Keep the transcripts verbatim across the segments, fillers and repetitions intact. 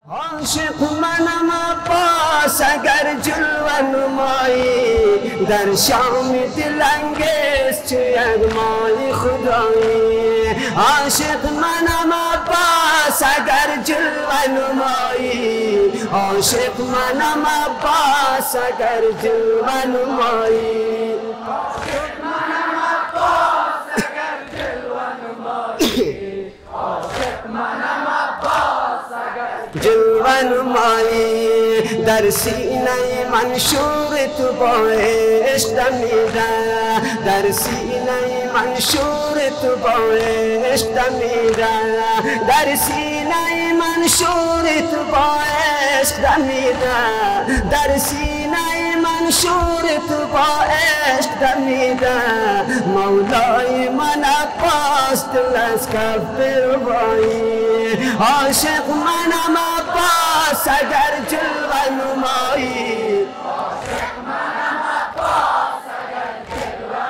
عاشق منم عباس اگر جلوه نمایی در شام دلانگیز چو یغمای خدایی. عاشق منم عباس اگر جلوه نمایی، عاشق منم عباس اگر جلوه نمایی. عاشق منم عباس اگر جلوه نمایی، عاشق منم عباس اگر جلوه نمایی. در سینه من شور تو با عشق دمیده، در سینه من شور تو با عشق دمیده، در سینه من شور تو با عشق دمیده، در سینه من شور تو با عشق دمیده. مولای من عباس دل از کف بربایی. عاشق منم عباس اگر جلوه نمایی، عاشق منم عباس اگر جلوه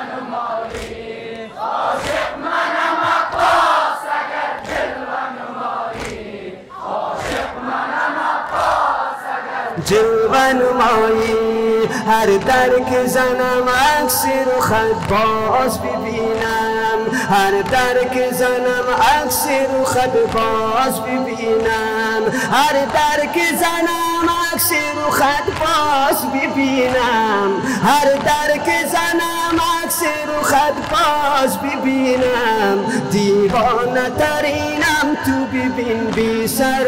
نمایی، عاشق منم عباس اگر جلوه نمایی، عاشق منم عباس اگر جلوه نمایی. هر در که زنم عکس رخت باز ببینم، هر در که زنم عکس رخت باز ببینم، هر در که زنم عکس رخت باز ببینم، هر در که زنم عکس رخت باز ببینم. دیوانه ترینم تو ببین بی سر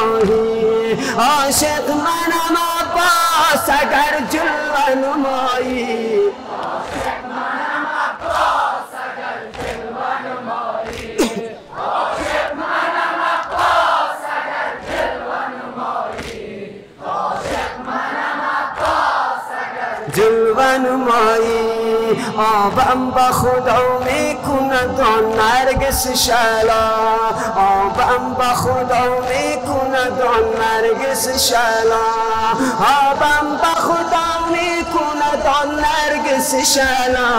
پایی. عاشق منم عباس اگر جلوه نمایی، عاشق منم عباس اگر جلوه نمایی، عاشق منم عباس اگر جلوه نمایی، عاشق منم عباس اگر جلوه نمایی. آبم با خدا میکند آن نرگس شلا، آبم با خدا میکند آن نرگس شلا، آبم با خدا میکند آن نرگس شلا،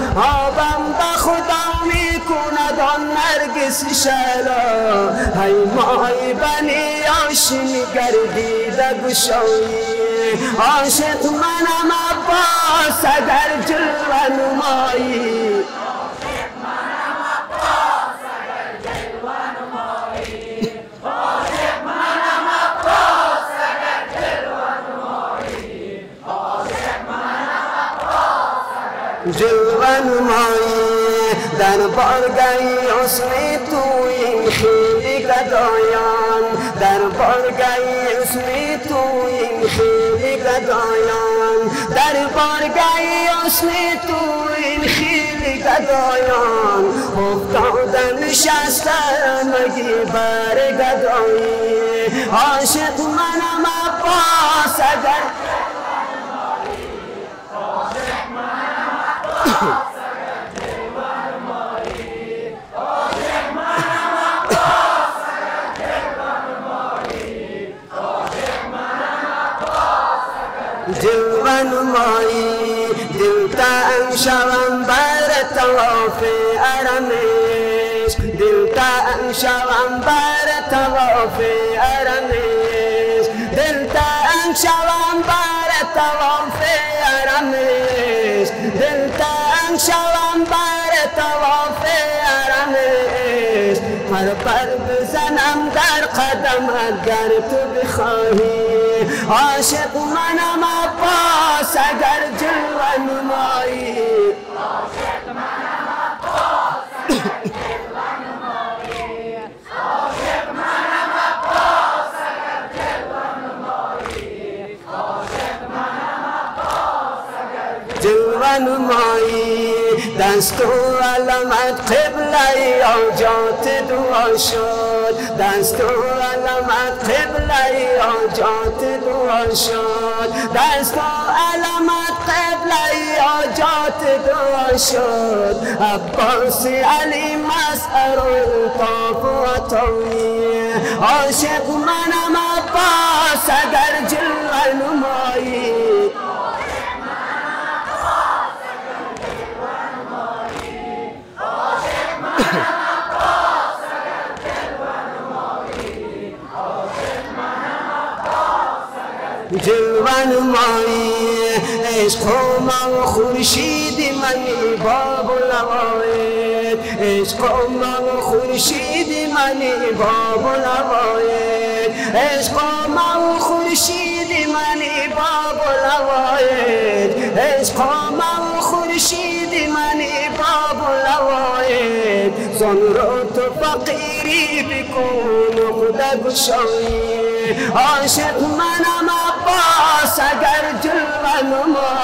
آبم با خدا میکند آن نرگس شلا. های مای بنی هاشم گردیده گشایی. عاشق منم عباس اگر جلوه نمایی، عاشق منم عباس اگر جلوه نمایی، عاشق منم عباس اگر جلوه نمایی، عاشق منم عباس اگر جلوه نمایی. در بارگاه حسن تو این خیلی گدایان، در بارگاه حسن تو این خیلی گدایان، در بارگاه حسن تو این خیلی گدایان. افتادن نشستن مگی بر گدایی. عاشق منم عباس اگر عاشق منم عباس اگر جلوه نمایی، عاشق منم عباس اگر جلوه نمایی، عاشق منم عباس اگر جلوه نمایی. دل تنگ شوم بر طواف ارمش، دل تنگ شوم بر طواف ارمش، دل تنگ شوم بر طواف ارمش، دل تنگ شوم بر طواف ارمش. پر پر بزنم در قدم اگر تو بخواهی. عاشق منم عباس اگر جلوه نمایی، عاشق منم عباس اگر جلوه نمایی، عاشق منم عباس اگر جلوه نمایی، عاشق منم عباس اگر جلوه نمایی. دست و علمت قبله حاجات دعا شد، دست و علمت قبله حاجات دعا شد، دست و علمت قبله حاجات دعا شد. عباس علی مسعر الطاف و عطایی. عاشق منم عباس اگر جلوه نمایی، جلوه نمایی، عاشق منم جلوه نمایی عشق و ما خورشیدی منی باب و لوایت عشق و ما خورشیدی منی باب و لوایت عشق و ما خورشیدی منی باب و لوایت عشق و ما خورشیدی منی باب و لوایت زن رو تو فقیری بکن و خدا گشایی عاشق منم عباس اگر جلوه نمایی